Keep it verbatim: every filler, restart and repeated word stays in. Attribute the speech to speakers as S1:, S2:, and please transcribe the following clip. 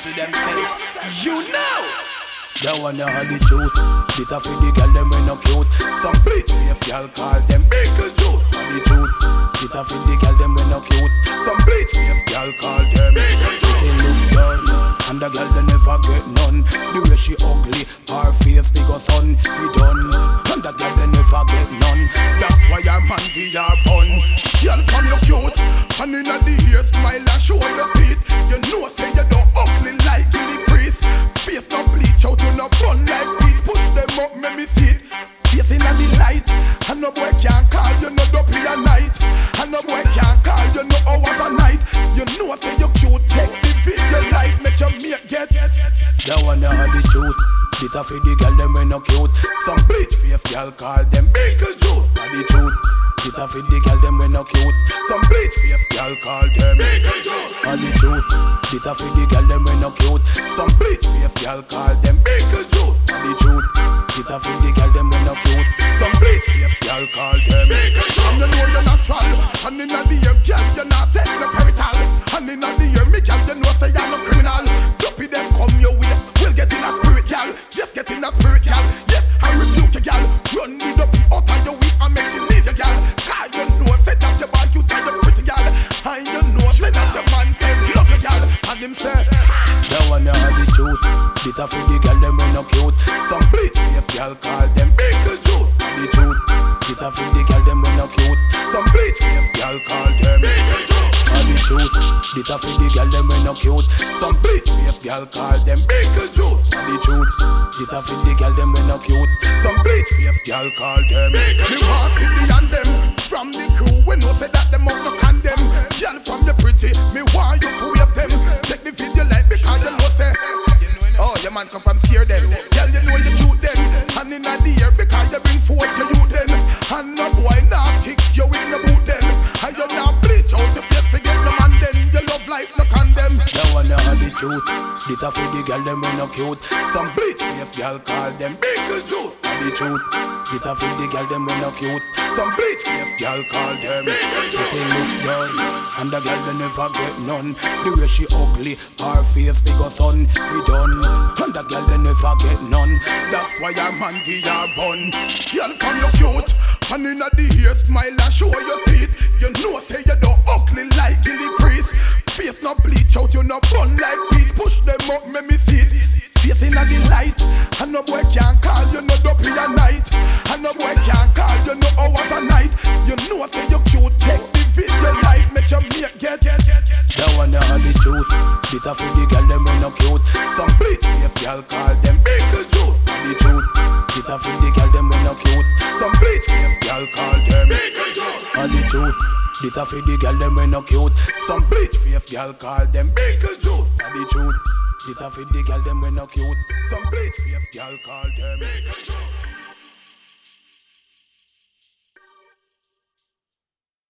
S1: to themselves. You know. That one you had the truth. This a for the girl them when no cute. Some bleach face girl call them pickle juice. And the truth. This a for the girl them when no cute. Some bleach face girl call them pickle juice. They look done, and the girl they never get none. The way she ugly, her face they go sun. He done, and the girl they never get none. That's why your man give her bun. Girl from your cute, and inna the ear smile and show your teeth. You know say you don't ugly like Gilly Priest. Face no bleach out, you no run like this. Push them up, make me see it. Face inna the light, and no boy can't call you no dopey a night. And no boy can't call you no hours a night. You know say you cute, take the video light, make your mate get. That one you had the truth. This a for the girl them when no cute. Some bleach face girl call them pickle juice. And the truth. This a for the girl them when no cute. Some bleach face girl call them pickle juice. And the truth. This a for the girl them when no cute. Some bleach face girl call them pickle juice. And the truth. This a for the girl them when no cute. Some bleach face girl call them pickle juice. And you know you're natural. And inna the ear girl you're not taking no perital. And inna the ear me girl you know say you're no criminal. Dopey them come your way. We'll get in a spirit girl. Yes, get in a spirit girl. Yes, I rebuke you girl. Run me up out of your way and make you leave you girl. Cause you know say that your bad you tell you pretty girl. And you know say that your man say love you girl. And him say that one you had the truth. This a for the girl them when no cute. Some bleach face girl call them pickle juice. And the truth. This a for the girl them when no cute. Some bleach face girl call them pickle juice. And the truth. This a for the girl them when no cute. Some bleach face girl call them pickle juice. And the truth. This a for the girl them when no cute. Some bleach face girl call them pickle juice. Me want to be on them. From the crew we know say that them out no condemn. Girl from the pretty, me want you to wave them. Take the video like because you know say. Oh, your man come from scare them. Girl, you know you shoot them. And inna the air because you bring forth your youth them. And no boy now kick you in the boot them. And you now bleach out your face to get the man them. Your love life no condemn. That one you have the truth. This a for the girl them when no cute. Some bleach face girl call them pickle juice. And the truth. This a for the girl them when no cute. Some bleach face girl call them pickle juice. They look done, and the girl they never get none. The way she ugly, her face they go sun. He done. And the girl they never get none. That's why your man give her bun. Girl from your cute, and inna the ear smile and show your teeth. You know say you don't ugly like Gilly Priest. Face no bleach out, you no run like beat. Push them up, make me see it. Face inna the light, and no boy can't call you no dopey a night. And no boy can't call you no hours a night. You know say you cute, take the video light, make your mate get. That one you had the truth. This a for the girl them when no cute. Some bleach face girl call them pickle juice. And the truth. This a for the girl them when no cute. Some bleach face girl call them pickle juice. And the truth. This a for the girl them when no cute. Some bleach face girl call them pickle juice. And the truth. This a for the girl them when no cute. Some bleach face girl call them pickle juice.